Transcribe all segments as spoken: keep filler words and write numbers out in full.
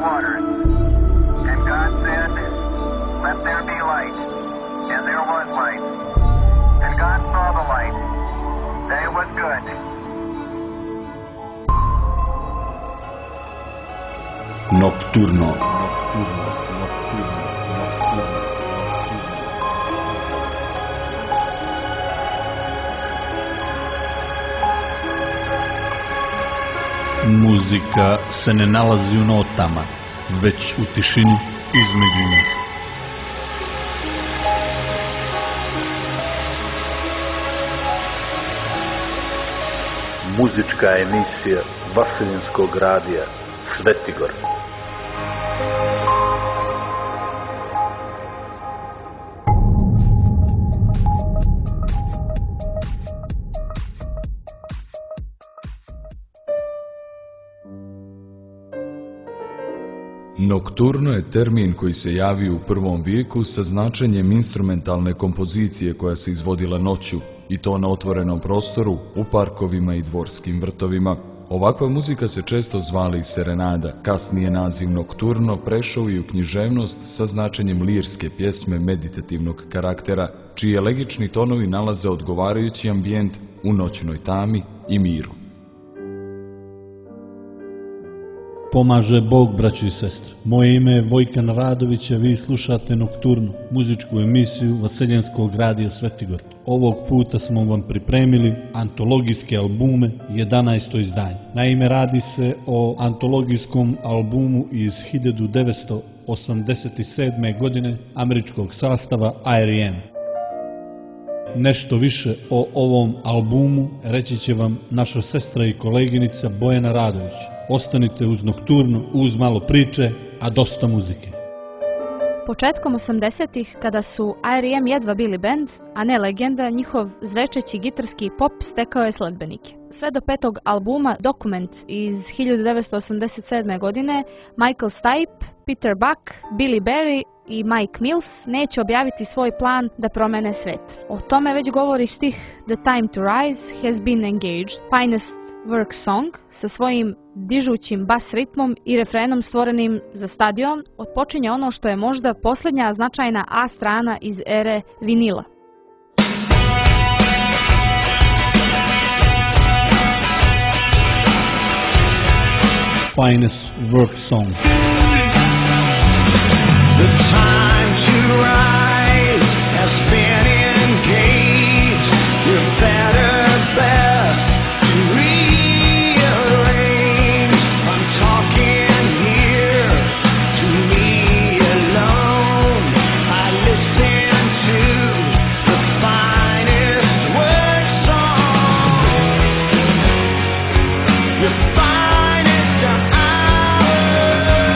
waters. And God said, let there be light. And there was light. And God saw the light, that it was good. Nocturno. Muzika se ne nalazi u notama, već u tišini između njih. Muzička emisija Vaseljenskog radija Svetigor. Nokturno je termin koji se javio u prvom vijeku sa značenjem instrumentalne kompozicije koja se izvodila noću, i to na otvorenom prostoru, u parkovima i dvorskim vrtovima. Ovakva muzika se često zvala i serenada. Kasnije naziv nokturno prešao i u književnost sa značenjem lirske pjesme meditativnog karaktera, čiji elegični tonovi nalaze odgovarajući ambijent u noćnoj tami i miru. Pomaže Bog, braćo i sestre. Moje ime je Vojkan Radović, a vi slušate Nokturnu, muzičku emisiju Vaseljenskog radija Svetigor. Ovog puta smo vam pripremili antologijske albume, jedanaesto izdanje. Naime, radi se o antologijskom albumu iz hiljadu devetsto osamdeset sedme. godine američkog sastava I R E M. Nešto više o ovom albumu reći će vam naša sestra i koleginica Bojana Radović. Ostanite uz Nokturnu, uz malo priče, a dosta muzike. Početkom osamdesetih, kada su I R E M jedva bili bend, a ne legenda, njihov zvečeći gitarski pop stekao je sledbenike. Sve do petog albuma Document iz hiljadu devetsto osamdeset sedme. godine, Michael Stipe, Peter Buck, Billy Berry i Mike Mills neće objaviti svoj plan da promene svet. O tome već govori stih The Time to Rise has been engaged, Finest Work Song, sa svojim dižućim bas ritmom i refrenom stvorenim za stadion, otpočinje ono što je možda posljednja značajna A strana iz ere vinila. Finest Work Song. Finest hour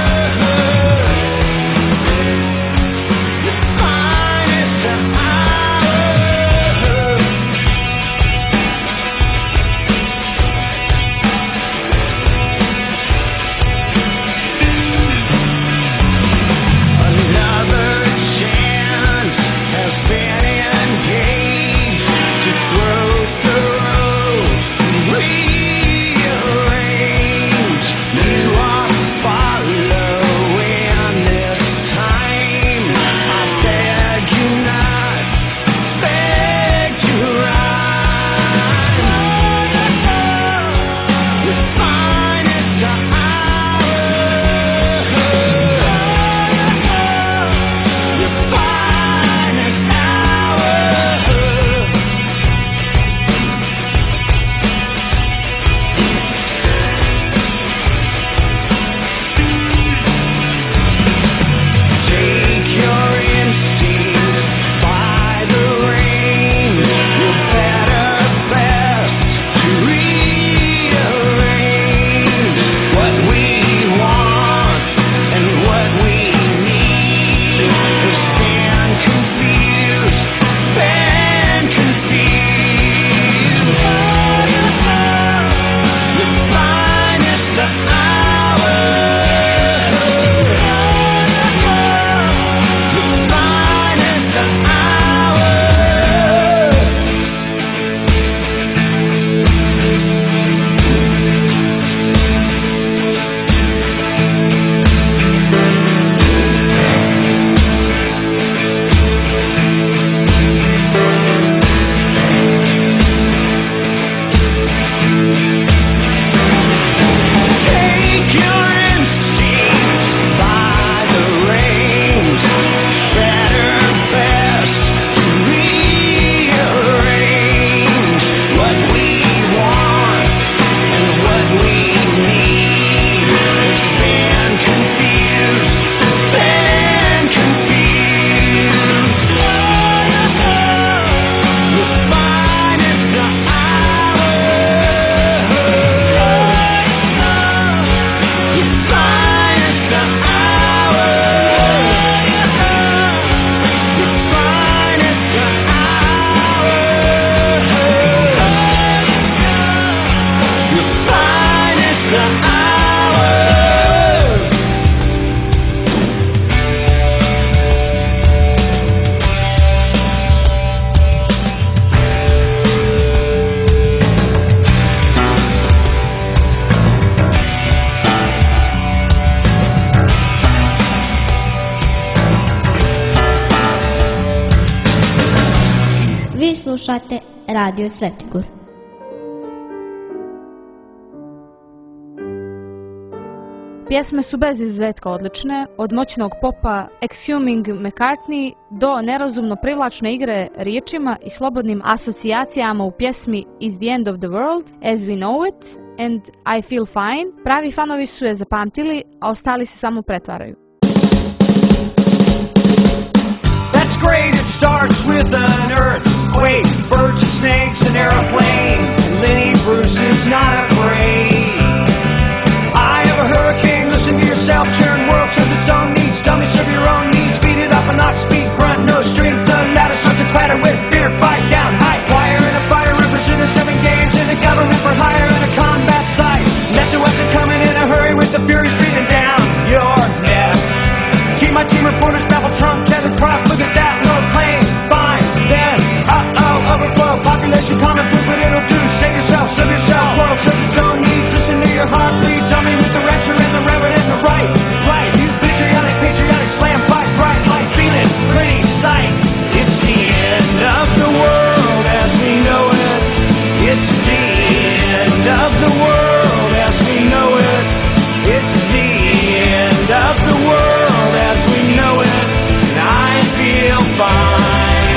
Radio Svetigor. Pjesme su bez izuzetka odlične, od moćnog popa Exhuming McCartney do nerazumno privlačne igre riječima i slobodnim asocijacijama u pjesmi Is the End of the World, As We Know It and I Feel Fine. Pravi fanovi su je zapamtili, a ostali se samo pretvaraju. That's great, it starts with an earthquake, birds and snakes, an airplane. Lenny Bruce is not afraid. I have a hurricane, listen to yourself, churn world serves its own needs, dummy serve your own needs, beat it up and not speak, grunt, no strings, the ladder starts to clatter with fear, fight down, high wire in a fire, representing seven games in a government for hire in a combat site. That's a weapon coming in a hurry with the furies breathing down your neck. Keep my team reporters, baffle Trump, Kevin Cross, look at that, no claim, fine, then, uh-oh, overflow, population common food, but it'll do, save yourself, serve yourself, world serves its own needs, listen to your heart bleed, dummy with the rapture and the reverend and the right, right, you patriotic, patriotic, slam, fight, bright, light, feeling, pretty, sight, it's the end of the world as we know it, it's the end of the world as we know it, it's the end of the world as we know it, and I feel fine.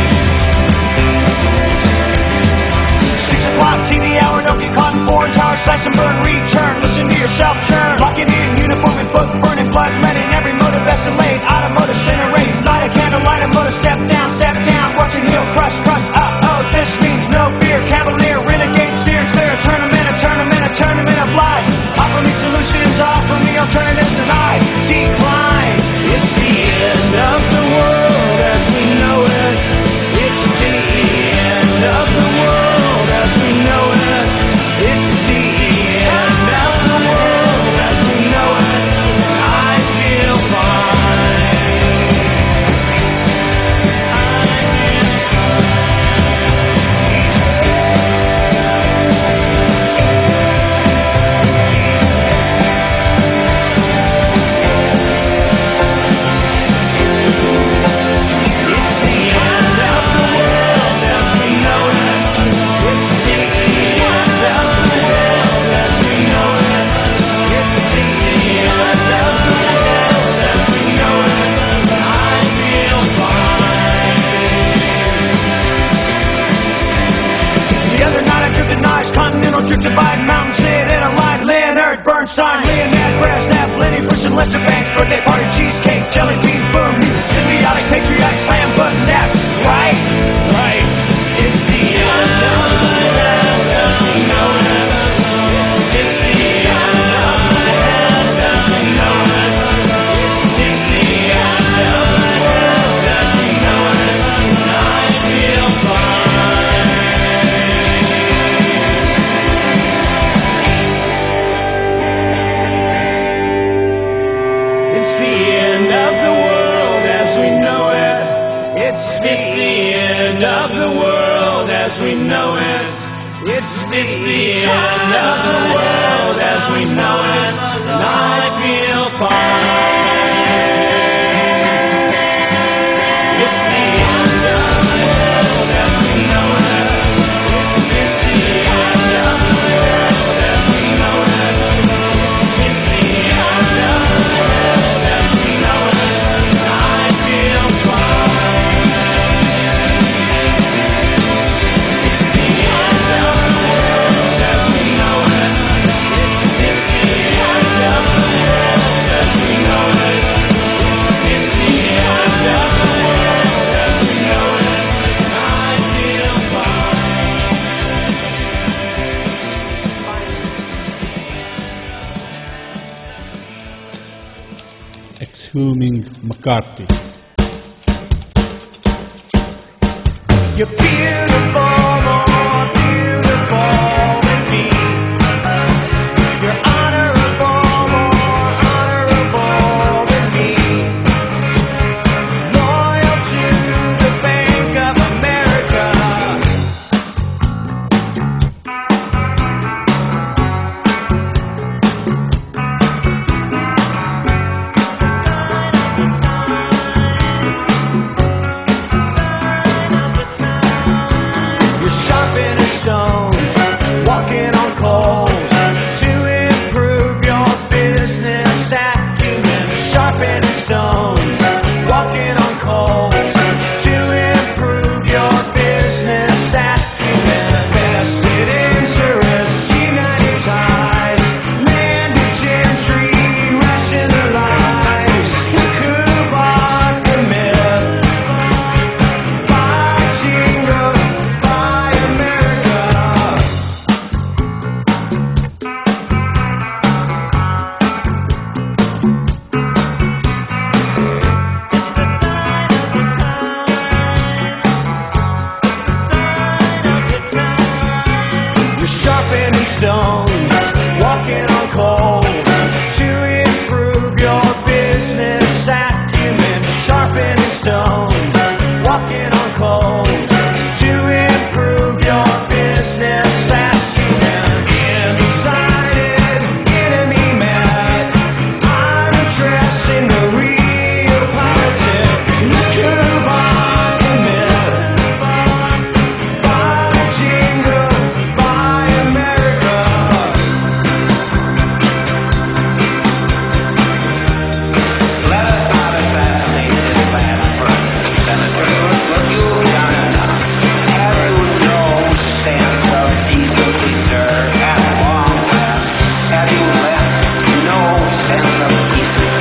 Six o'clock, T V hour, don't get caught in foreign towers, slash and burn, return, listen to yourself, turn, lock it in, uniform and book, burning blood, letting every motive escalate, automotive incinerate, light a candle, light a motor, step down, step down, watching heel crush, crush, uh-oh, this means no fear, cavalier, renegade, steer, clear, a tournament, a tournament, a tournament of life, offer me solutions, offer me alternatives, and I decline, it's the end of the world as we know it, it's the end of the world as we know it, it's the end of the world as we know it, and I feel fine. Divide mountain, sit in a line, Leonard Bernstein, Leonard Brasnap, Lenny Bruce and Lester Banks, birthday party, cheesecake, jelly beans, boom, symbiotic, patriotic, slam button, that's right, right, it's the end of the world as we know it, it's the end of the world as we know it, it's the end of the world as we know it, and I feel fine. Exhuming McCartney. You're beautiful, more beautiful than me. You're honorable, more honorable than me. Loyal to the Bank of America. stone, walking on coal. To improve your business acumen, sharpening stone, walking on coal. To improve your business acumen, insider, enemy mad. I'm addressing the real politics. Move on the myth. Buy the jingle, buy America. Let us not assassinate this last president, Senator. What you've done enough. Have you no sense of decency, sir? At long last, have you left no sense of decency?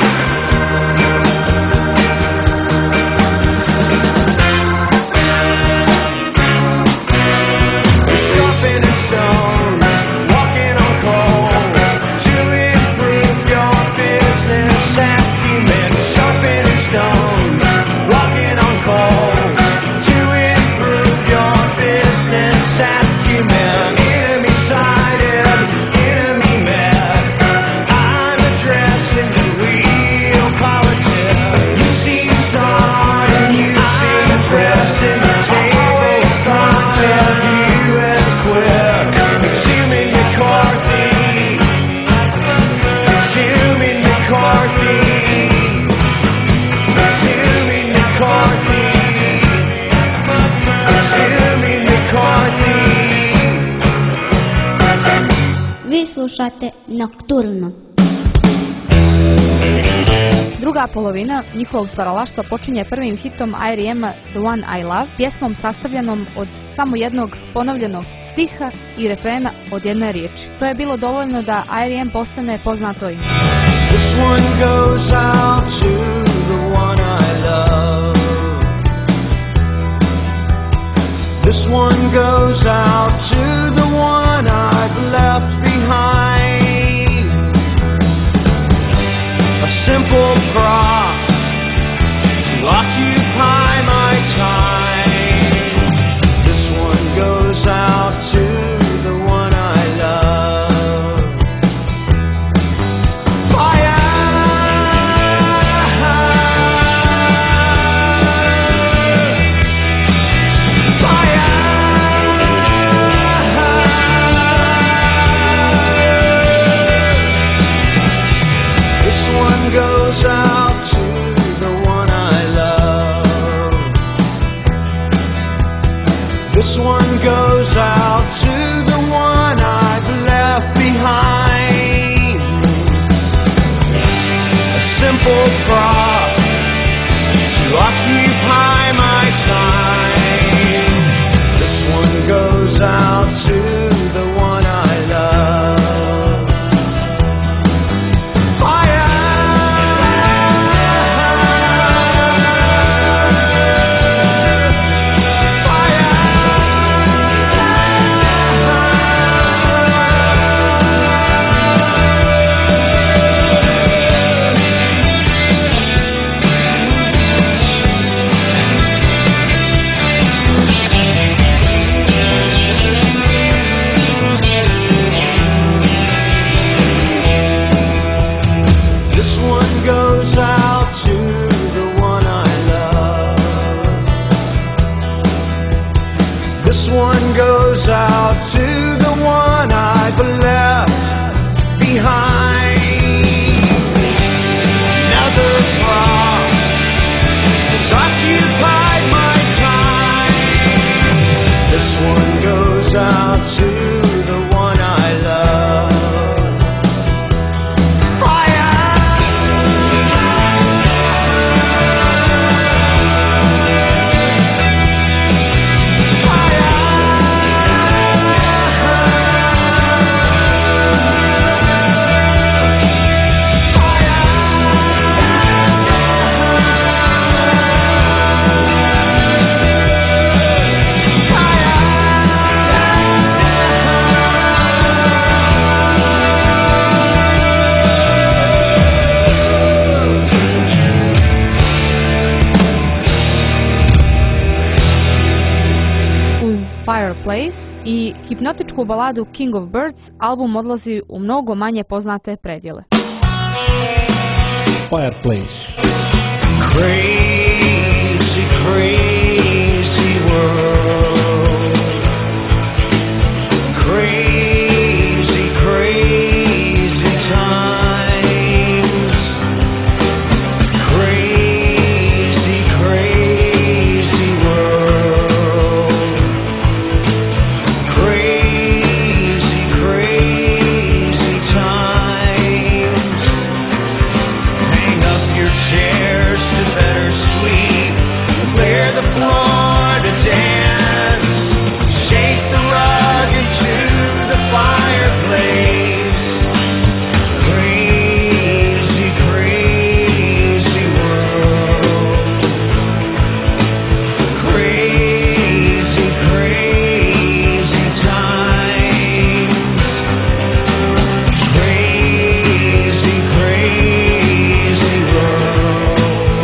Sharpening stone, walking on coal. To improve your business acumen, sharpening stone, walking on coal. To improve your business acumen, enemy sided, enemy mad. I'm addressing the real politics. You see start and you see addressing the table content. You and quit. Consuming McCarthy. Consuming McCarthy. Consuming McCarthy. Consuming McCarthy. Vi slušate Nokturno. Druga polovina njihovog stvaralaštva počinje prvim hitom I R E M-a The One I Love, pjesmom sastavljenom od samo jednog ponovljenog stiha i refrena od jedne riječi. To je bilo dovoljno da I R E M postane poznato ime. This one goes out to the one I love. This one goes out to the one I've left behind. A simple prop to occupy my time. This one goes out to the one I love. Fire! Fire! hipnotičku baladu King of Birds album odlazi u mnogo manje poznate predjele. Fireplace. Crazy, crazy world. Crazy, crazy times. Crazy, crazy world. Crazy, crazy times. Hang up your chairs to better sleep. Clear the floor to dance. Shake the rug into the fireplace. Crazy, crazy world. Crazy, crazy times. Crazy, crazy world.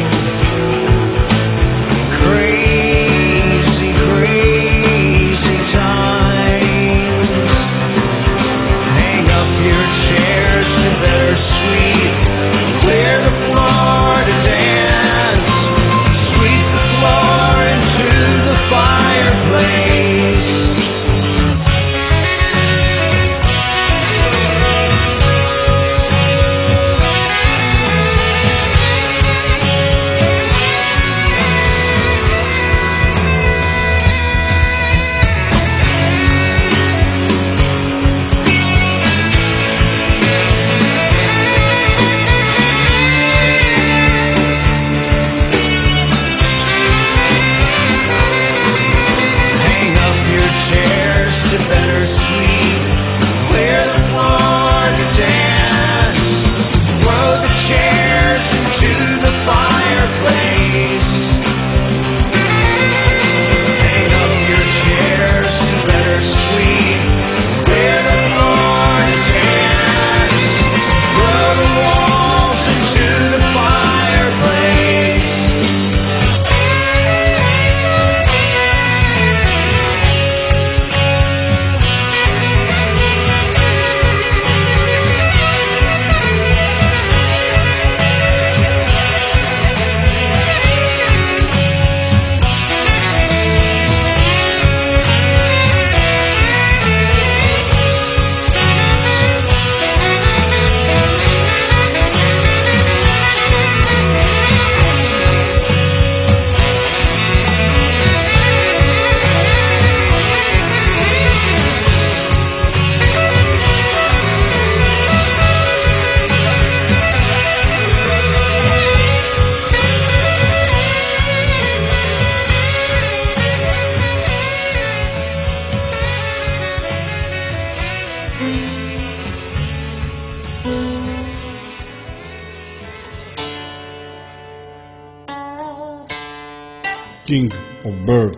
Crazy, crazy times. Hang up your chairs to better sleep. Clear the floor to dance. Sweep the floor into the fireplace. Hang up your chairs to better sleep. Clear the floor to dance. Throw the chairs into the fireplace. Hang up your chairs to better sleep. Clear the floor to dance. Throw the walls into the fireplace. King of Birds.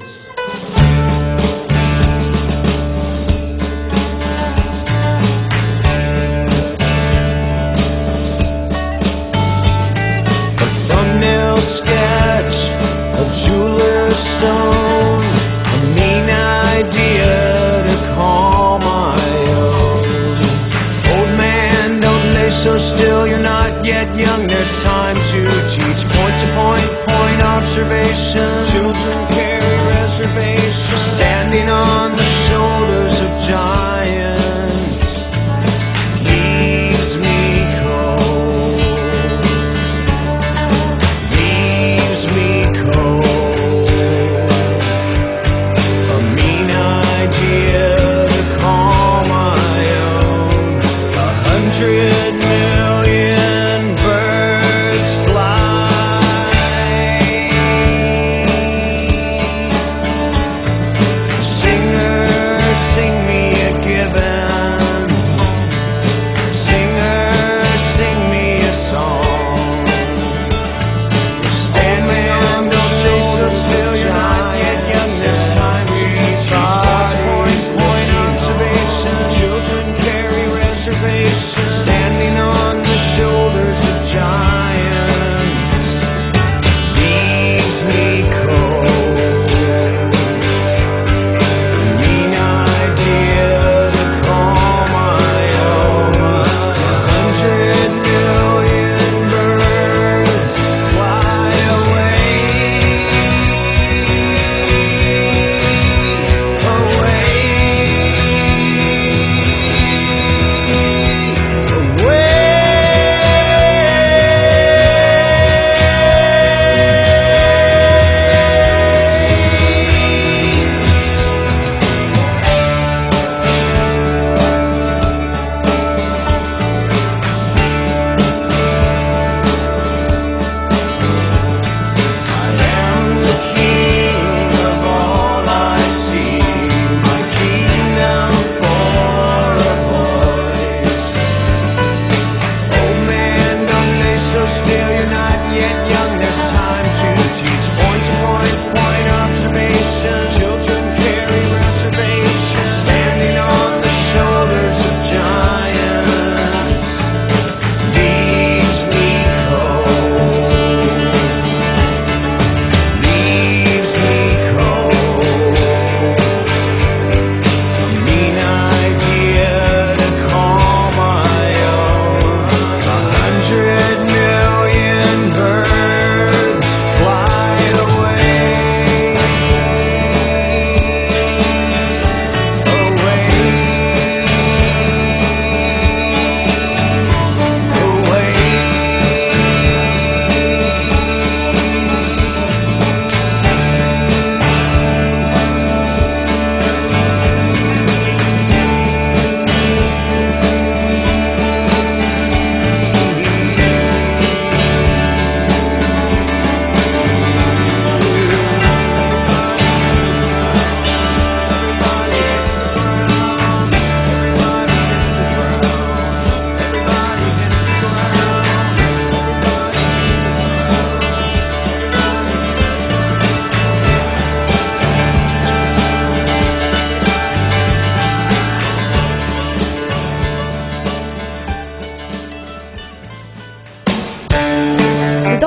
A thumbnail sketch of Julius Stone, a mean idea to call my own. Old man, don't lay so still, you're not yet young, there's time to teach. Point to point, point observation, children carry resolution.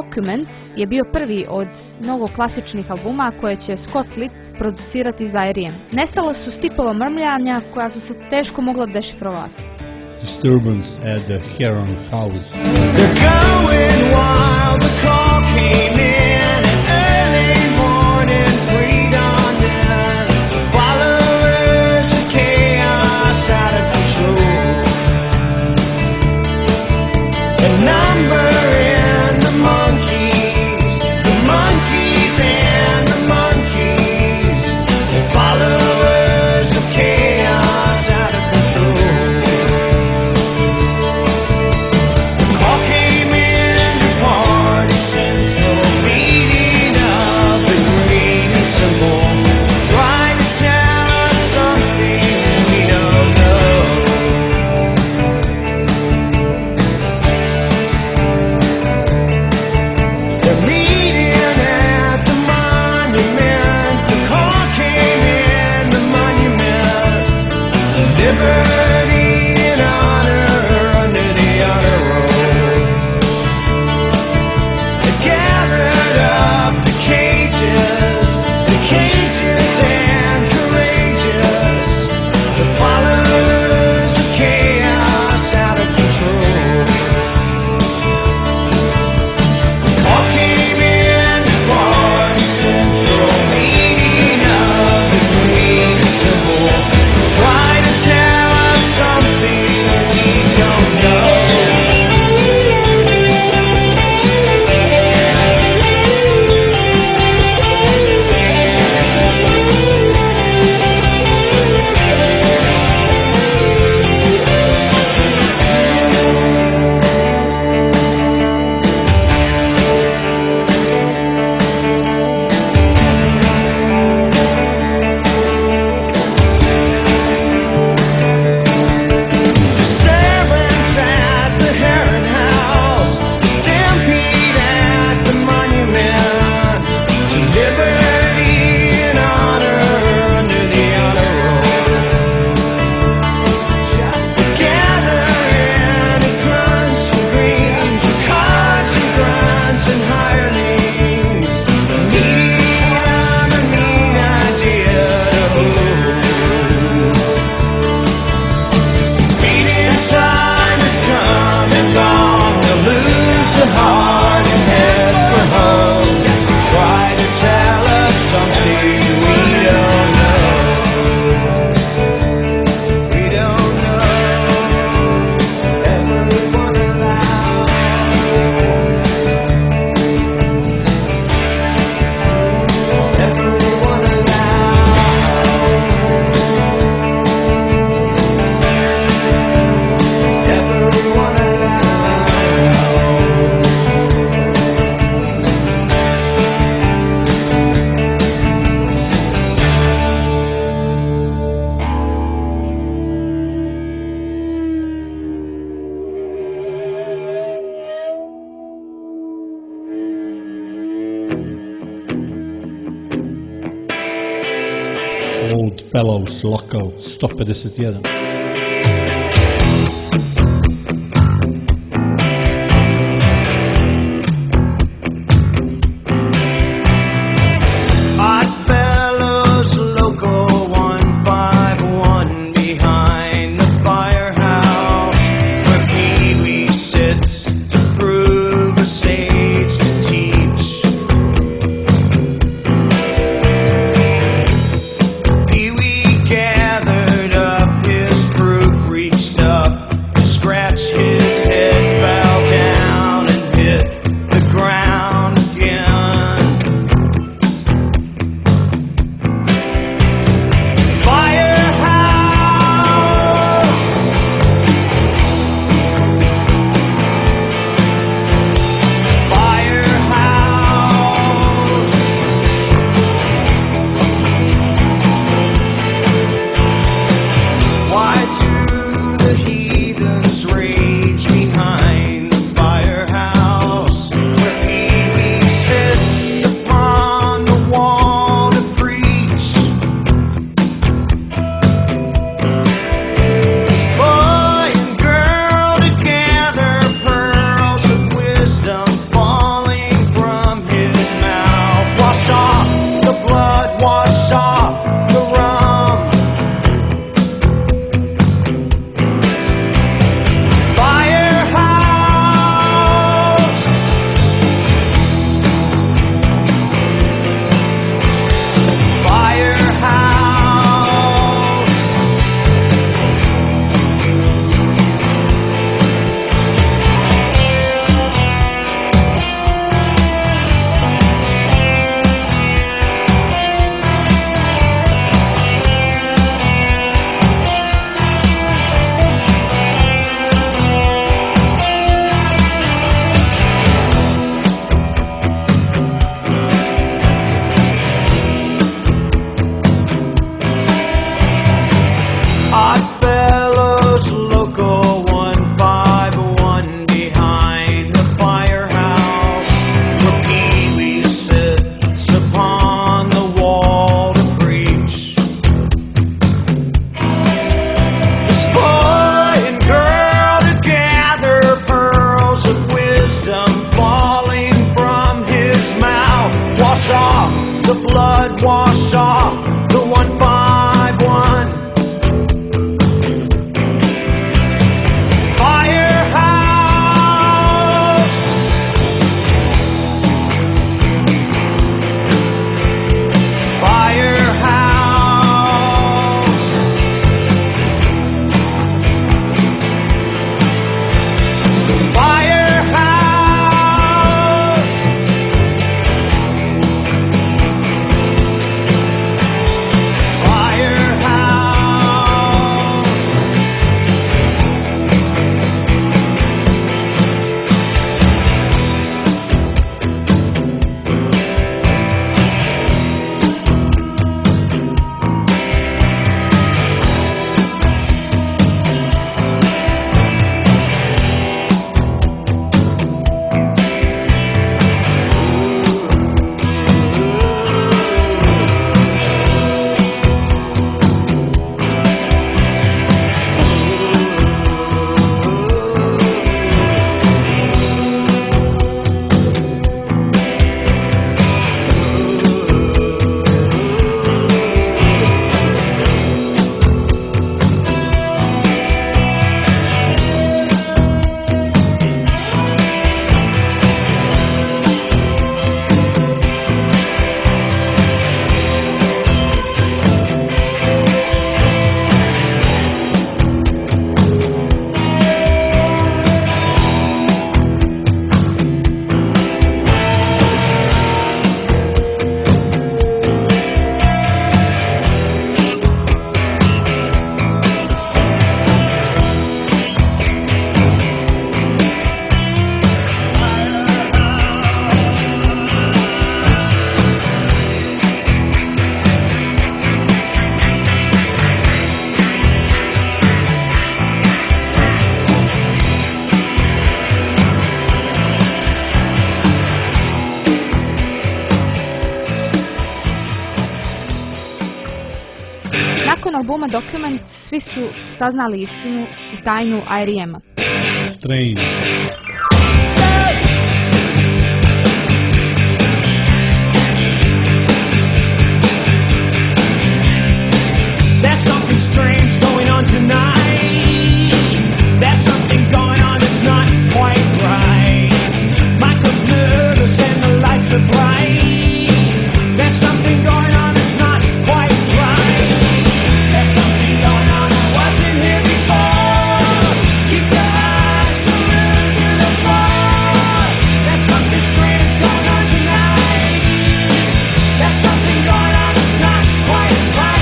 Document je bio prvi od mnogo klasičnih albuma koje će Scott Litt producirati za I R E M. Nestalo su stipova mrmljanja koja su se teško mogla dešifrovati. Disturbance at the Heron House. They're going wild, the call came in at early morning, pre-dawn then. Followers of chaos out of control. The number in the monkeys, the monkeys and the monkeys. Followers of chaos out of control. Fellows Local sto pedeset jedan. Gathered up his albuma Document svi su saznali istinu i tajnu I R E M-a. Strange. There's something strange going on tonight. There's something going on that's not quite right. Michael's nervous and the lights are bright. There's something going on that's not quite right. There's something going on that wasn't here before. Keep your eyes glued to the floor. There's something strange going on tonight. There's something going on that's not quite right.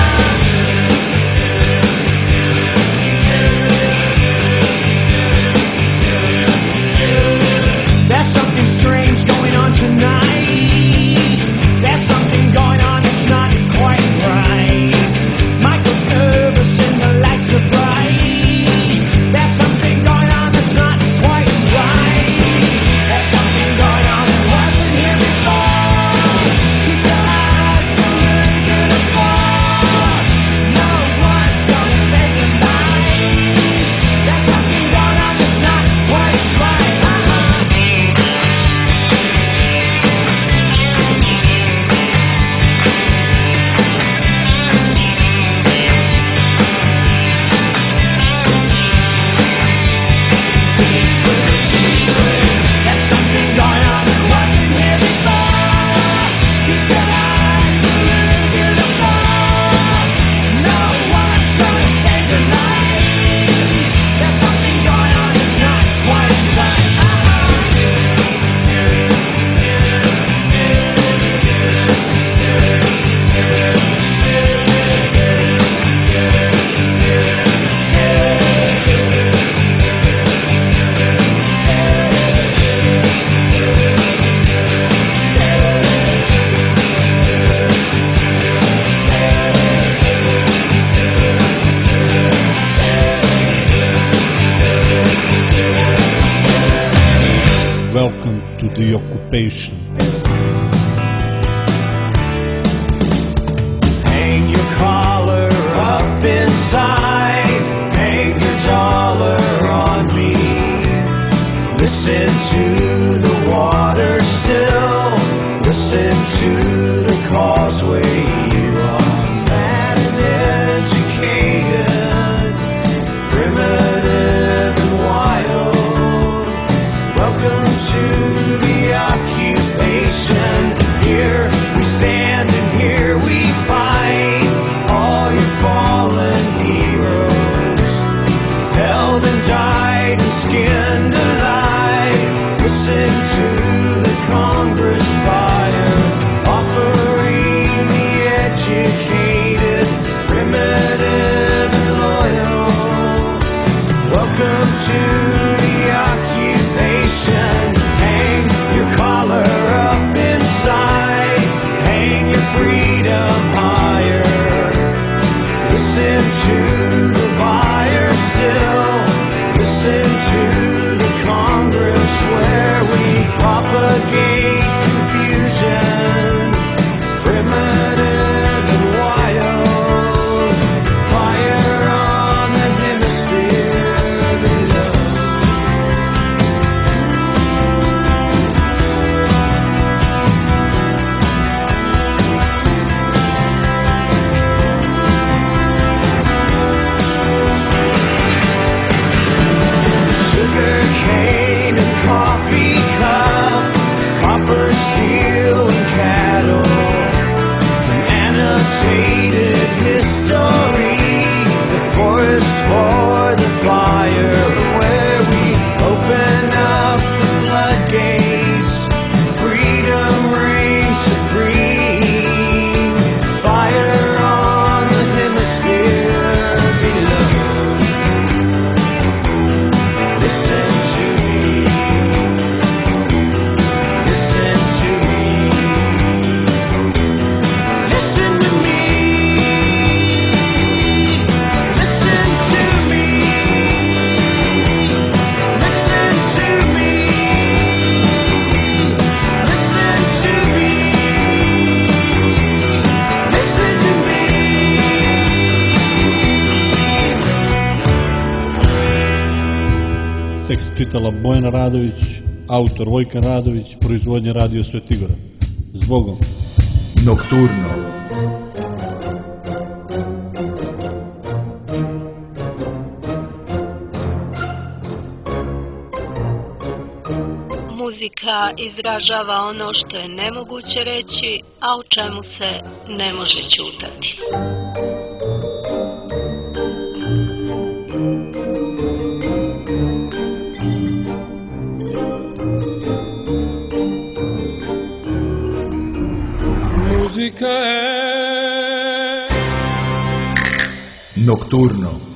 There's something strange going on tonight. There's something going on that's not quite right. Michael's nervous and the lights are bright. There's something going on that's not quite right. There's something going on that wasn't here before. Keep your eyes glued to the floor. No one's gonna save your life. There's something going on that's not quite right. There's something going on that wasn't here before. Keep your eyes glued to the floor. No one's gonna save your life. There's something going on that's not quite right. Welcome to the occupation. Hang your collar up inside. Hang your dollar on me. Listen to the water still. Listen to the causeway here on that uneducated, primitive and wild. Welcome to the occupation. tekst čitala Bojana Radović, autor Vojkan Radović, proizvodnja Radio Svetigora. Zbogom. Nokturno. Muzika izražava ono što je nemoguće reći, a o čemu se ne može ćutati. Nokturno.